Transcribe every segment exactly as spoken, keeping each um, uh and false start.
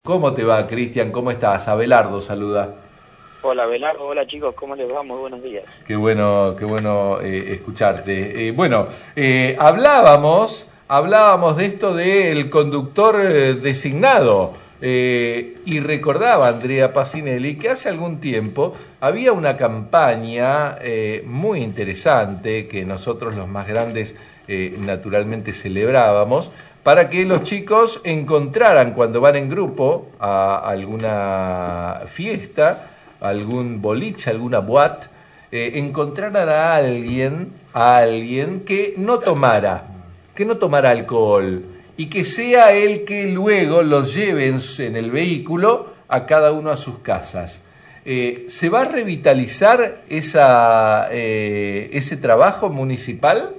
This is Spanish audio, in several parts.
¿Cómo te va, Cristian? ¿Cómo estás? Abelardo saluda. Hola Belardo, hola chicos, ¿cómo les va? Muy buenos días. Qué bueno, qué bueno eh, escucharte. Eh, bueno, eh, hablábamos, hablábamos de esto del conductor eh, designado eh, y recordaba Andrea Pacinelli que hace algún tiempo había una campaña eh, muy interesante que nosotros los más grandes eh, naturalmente celebrábamos para que los chicos encontraran cuando van en grupo a alguna fiesta, algún boliche, alguna boate, eh, encontraran a alguien, a alguien que no tomara, que no tomara alcohol y que sea el que luego los lleve en, en el vehículo a cada uno a sus casas. Eh, ¿Se va a revitalizar esa, eh, ese trabajo municipal?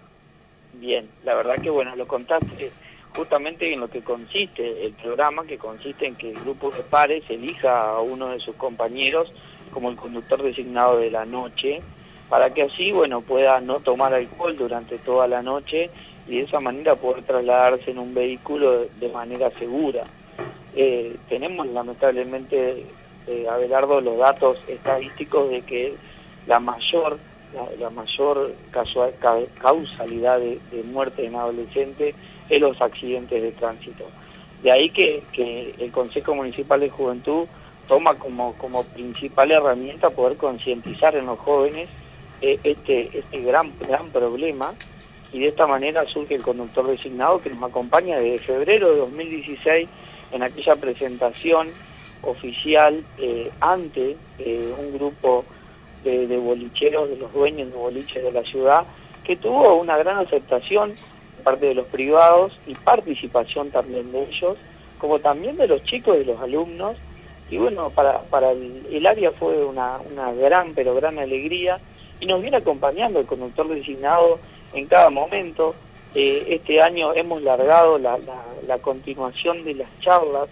Bien, la verdad que bueno, lo contaste justamente en lo que consiste el programa, que consiste en que el grupo de pares elija a uno de sus compañeros como el conductor designado de la noche, para que así, bueno, pueda no tomar alcohol durante toda la noche y de esa manera poder trasladarse en un vehículo de manera segura. Eh, tenemos lamentablemente, eh, Abelardo, los datos estadísticos de que la mayor la, la mayor casual, ca, causalidad de, de muerte en adolescentes es los accidentes de tránsito. De ahí que, que el Consejo Municipal de Juventud toma como, como principal herramienta poder concientizar en los jóvenes eh, este, este gran, gran problema, y de esta manera surge el conductor designado que nos acompaña desde febrero de dos mil dieciséis en aquella presentación oficial eh, ante eh, un grupo de, de bolicheros, de los dueños de boliches de la ciudad, que tuvo una gran aceptación de parte de los privados y participación también de ellos, como también de los chicos, de los alumnos, y bueno, para, para el, el área fue una, una gran, pero gran alegría, y nos viene acompañando el conductor designado en cada momento. Eh, este año hemos largado la, la, la continuación de las charlas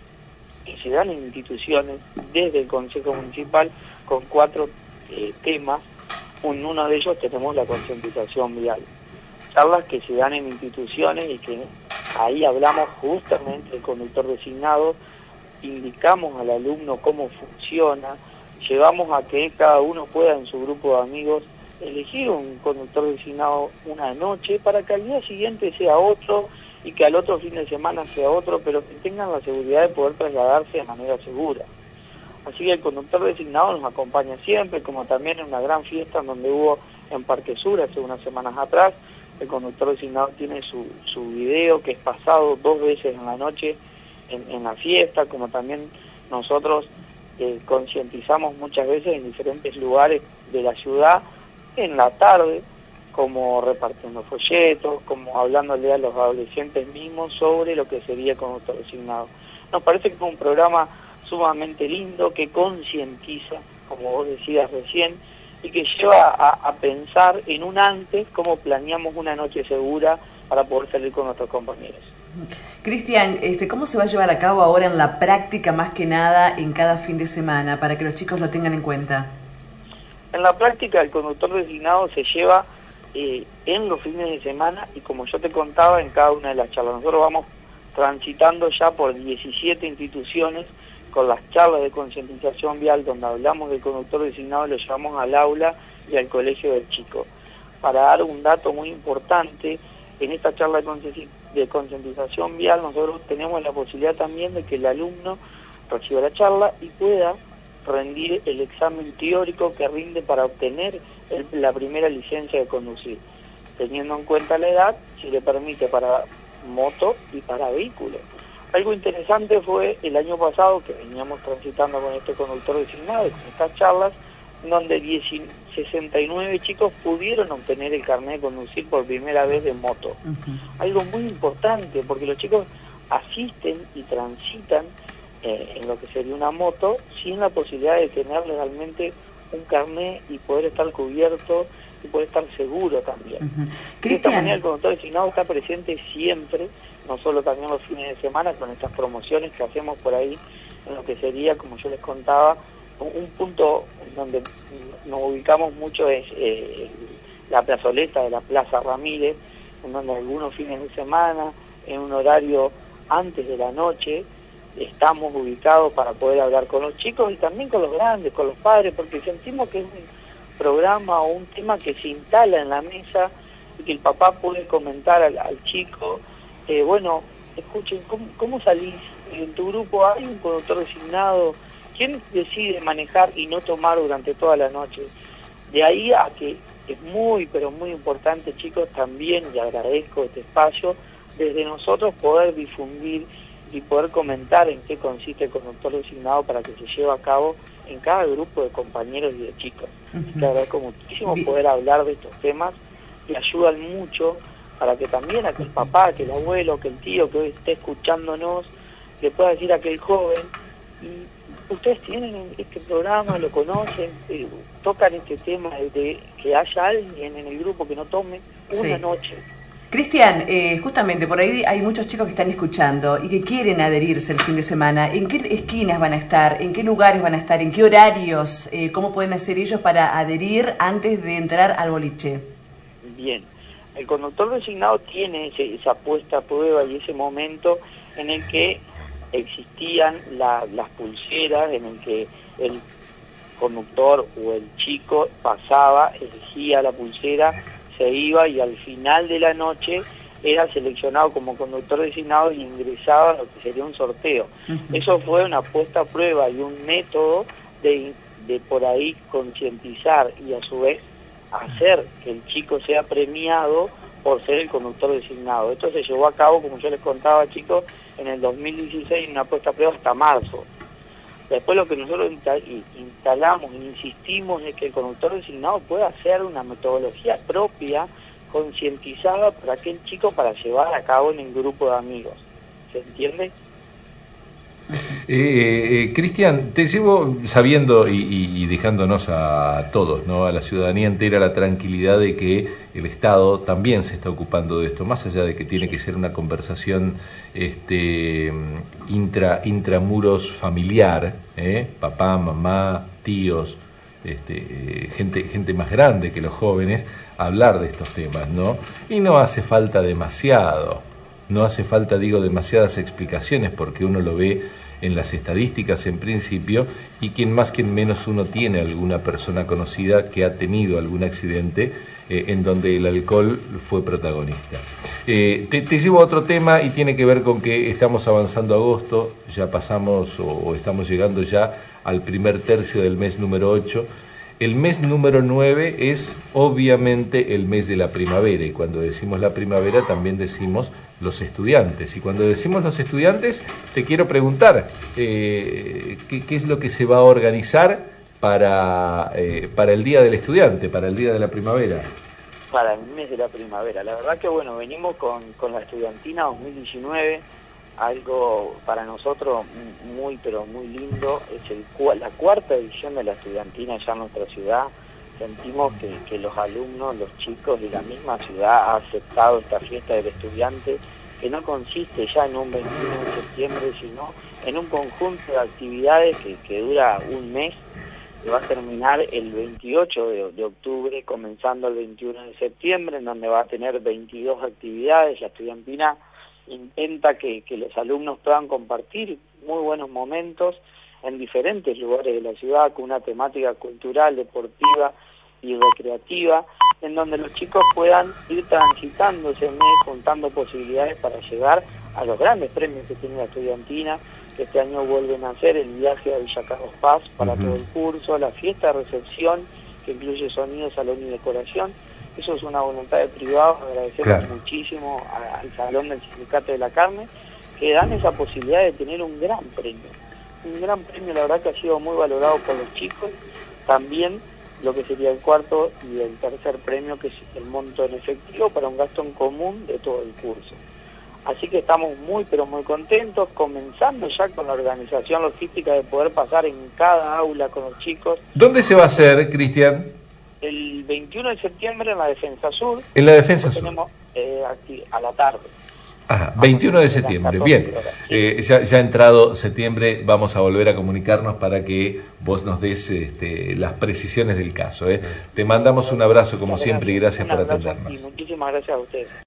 que se dan en instituciones desde el Consejo Municipal con cuatro eh, temas. En uno de ellos tenemos la concientización vial. Charlas que se dan en instituciones y que ahí hablamos justamente del conductor designado, indicamos al alumno cómo funciona, llevamos a que cada uno pueda en su grupo de amigos elegir un conductor designado una noche para que al día siguiente sea otro y que al otro fin de semana sea otro, pero que tengan la seguridad de poder trasladarse de manera segura. Así que el conductor designado nos acompaña siempre, como también en una gran fiesta en donde hubo en Parque Sur hace unas semanas atrás. El conductor designado tiene su, su video que es pasado dos veces en la noche en, en la fiesta, como también nosotros eh, concientizamos muchas veces en diferentes lugares de la ciudad en la tarde, como repartiendo folletos, como hablándole a los adolescentes mismos sobre lo que sería el conductor designado. Nos parece que es un programa sumamente lindo, que concientiza, como vos decías recién, y que lleva a, a pensar en un antes cómo planeamos una noche segura para poder salir con nuestros compañeros. Cristian, este, ¿cómo se va a llevar a cabo ahora en la práctica más que nada en cada fin de semana para que los chicos lo tengan en cuenta? En la práctica el conductor designado se lleva eh, en los fines de semana y como yo te contaba en cada una de las charlas. Nosotros vamos transitando ya por diecisiete instituciones con las charlas de concientización vial donde hablamos del conductor designado, lo llevamos al aula y al colegio del chico. Para dar un dato muy importante, en esta charla de concientización vial nosotros tenemos la posibilidad también de que el alumno reciba la charla y pueda rendir el examen teórico que rinde para obtener el, la primera licencia de conducir, teniendo en cuenta la edad, si le permite para moto y para vehículo. Algo interesante fue el año pasado que veníamos transitando con este conductor designado, con estas charlas, donde sesenta y nueve chicos pudieron obtener el carnet de conducir por primera vez de moto. Uh-huh. Algo muy importante, porque los chicos asisten y transitan eh, en lo que sería una moto sin la posibilidad de tener legalmente un carnet y poder estar cubierto y poder estar seguro también. Uh-huh. De esta manera el conductor designado está presente siempre, no solo también los fines de semana, con estas promociones que hacemos por ahí, en lo que sería, como yo les contaba, un punto donde nos ubicamos mucho es eh, la plazoleta de la Plaza Ramírez, en donde algunos fines de semana, en un horario antes de la noche, estamos ubicados para poder hablar con los chicos y también con los grandes, con los padres, porque sentimos que es un programa o un tema que se instala en la mesa y que el papá puede comentar al, al chico, eh, bueno, escuchen, ¿cómo, ¿cómo salís? En tu grupo hay un conductor designado, ¿quién decide manejar y no tomar durante toda la noche? De ahí a que es muy, pero muy importante, chicos, también, y agradezco este espacio, desde nosotros poder difundir y poder comentar en qué consiste el conductor designado para que se lleve a cabo en cada grupo de compañeros y de chicos. Uh-huh. Te agradezco muchísimo poder hablar de estos temas que ayudan mucho para que también aquel papá, que el abuelo, que el tío que hoy esté escuchándonos, le pueda decir a aquel joven, y ustedes tienen este programa, lo conocen, eh, tocan este tema de, de que haya alguien en el grupo que no tome una sí. noche. Cristian, eh, justamente por ahí hay muchos chicos que están escuchando y que quieren adherirse el fin de semana. ¿En qué esquinas van a estar? ¿En qué lugares van a estar? ¿En qué horarios? Eh, ¿Cómo pueden hacer ellos para adherir antes de entrar al boliche? Bien, el conductor designado tiene ese, esa puesta a prueba y ese momento en el que existían la, las pulseras, en el que el conductor o el chico pasaba, elegía la pulsera, se iba y al final de la noche era seleccionado como conductor designado y ingresaba a lo que sería un sorteo. Uh-huh. Eso fue una puesta a prueba y un método de, de por ahí concientizar y a su vez hacer que el chico sea premiado por ser el conductor designado. Esto se llevó a cabo, como yo les contaba, chicos, en el dos mil dieciséis, una puesta a prueba hasta marzo. Después lo que nosotros instalamos e insistimos es que el conductor designado pueda hacer una metodología propia, concientizada para aquel chico para llevar a cabo en el grupo de amigos. ¿Se entiende? Eh, eh, Cristian, te llevo sabiendo y, y, y dejándonos a todos, ¿no?, a la ciudadanía entera, la tranquilidad de que el Estado también se está ocupando de esto, más allá de que tiene que ser una conversación este, intra, intramuros familiar, ¿eh? Papá, mamá, tíos, este, eh, gente, gente más grande que los jóvenes, hablar de estos temas, ¿no? Y no hace falta demasiado, no hace falta, digo, demasiadas explicaciones porque uno lo ve en las estadísticas en principio, y quien más quien menos uno tiene alguna persona conocida que ha tenido algún accidente eh, en donde el alcohol fue protagonista. Eh, te, te llevo a otro tema y tiene que ver con que estamos avanzando agosto, ya pasamos o, o estamos llegando ya al primer tercio del mes número ocho. El mes número nueve es obviamente el mes de la primavera, y cuando decimos la primavera también decimos los estudiantes. Y cuando decimos los estudiantes, te quiero preguntar, eh, ¿qué, qué es lo que se va a organizar para, eh, para el Día del Estudiante, para el Día de la Primavera? Para el mes de la primavera. La verdad que bueno, venimos con, con la estudiantina dos mil diecinueve, algo para nosotros muy pero muy lindo. Es el, la cuarta edición de la estudiantina ya en nuestra ciudad. Sentimos que, que los alumnos, los chicos y la misma ciudad ha aceptado esta fiesta del estudiante, que no consiste ya en un veintiuno de septiembre, sino en un conjunto de actividades que, que dura un mes, que va a terminar el veintiocho de, de octubre, comenzando el veintiuno de septiembre, en donde va a tener veintidós actividades. La estudiantina intenta que, que los alumnos puedan compartir muy buenos momentos en diferentes lugares de la ciudad, con una temática cultural, deportiva y recreativa, en donde los chicos puedan ir transitando ese mes, juntando posibilidades para llegar a los grandes premios que tiene la estudiantina, que este año vuelven a hacer el viaje a Villa Carlos Paz para uh-huh. todo el curso, la fiesta de recepción, que incluye sonido, salón y decoración. Eso es una voluntad de privados. Agradecemos claro. muchísimo a, al Salón del Sindicato de la Carne, que dan esa posibilidad de tener un gran premio. Un gran premio, la verdad que ha sido muy valorado por los chicos. También lo que sería el cuarto y el tercer premio, que es el monto en efectivo para un gasto en común de todo el curso. Así que estamos muy pero muy contentos, comenzando ya con la organización logística de poder pasar en cada aula con los chicos. ¿Dónde se va a hacer, Cristian? El veintiuno de septiembre en la Defensa Sur. En la Defensa Sur. Tenemos eh, a la tarde. Ajá, veintiuno de septiembre, bien. Eh, ya, ya entrado septiembre vamos a volver a comunicarnos para que vos nos des este, las precisiones del caso. ¿eh? Te mandamos un abrazo como siempre y gracias por atendernos. Y muchísimas gracias a ustedes.